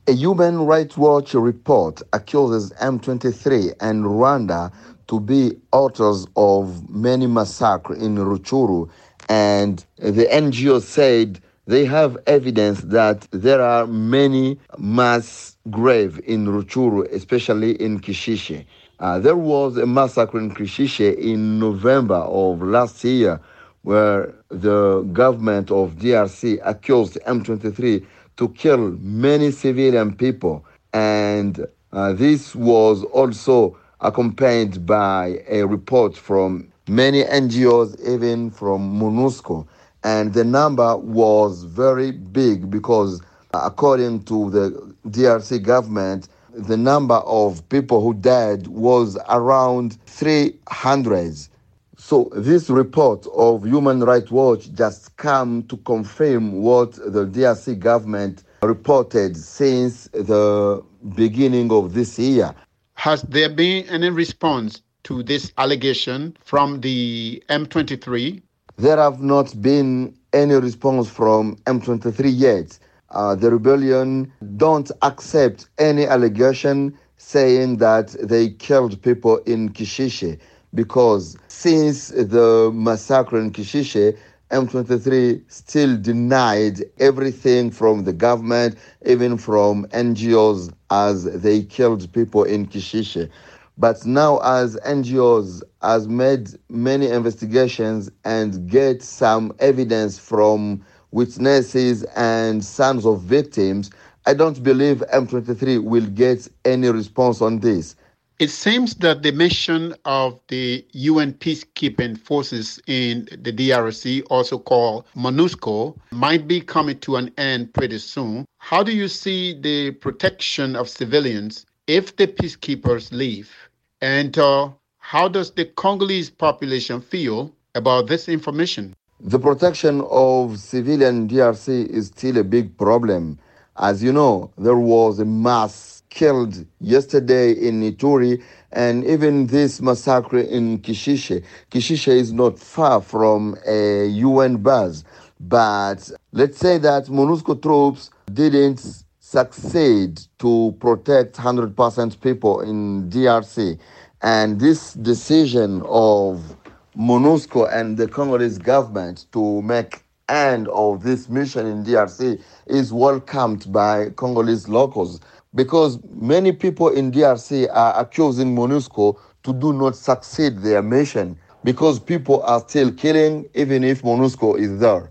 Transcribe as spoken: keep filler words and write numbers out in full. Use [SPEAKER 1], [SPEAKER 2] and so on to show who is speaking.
[SPEAKER 1] A Human Rights Watch report accuses M twenty-three and Rwanda to be authors of many massacres in Ruchuru, and the N G O said they have evidence that there are many mass graves in Ruchuru, especially in Kishishe. Uh, there was a massacre in Kishishe in November of last year where the government of D R C accused M twenty-three to kill many civilian people. And uh, this was also accompanied by a report from many N G Os, even from MONUSCO. And the number was very big because, uh, according to the D R C government, the number of people who died was around three hundred. So this report of Human Rights Watch just come to confirm what the D R C government reported since the beginning of this year.
[SPEAKER 2] Has there been any response to this allegation from the M twenty-three?
[SPEAKER 1] There have not been any response from M twenty-three yet. Uh, the rebellion don't accept any allegation saying that they killed people in Kishishe, because since the massacre in Kishishe, M twenty-three still denied everything from the government, even from N G Os, as they killed people in Kishishe. But now, as N G Os has made many investigations and get some evidence from witnesses and sons of victims, I don't believe M twenty-three will get any response on this.
[SPEAKER 2] It seems that the mission of the U N peacekeeping forces in the D R C, also called MONUSCO, might be coming to an end pretty soon. How do you see the protection of civilians if the peacekeepers leave? And uh, how does the Congolese population feel about this information?
[SPEAKER 1] The protection of civilian D R C is still a big problem. As you know, there was a mass killed yesterday in Ituri, and even this massacre in Kishishe. Kishishe is not far from a U N base, but let's say that MONUSCO troops didn't succeed to protect one hundred percent people in D R C. And this decision of MONUSCO and the Congolese government to make end of this mission in D R C is welcomed by Congolese locals, because many people in D R C are accusing MONUSCO to do not succeed their mission, because people are still killing even if MONUSCO is there.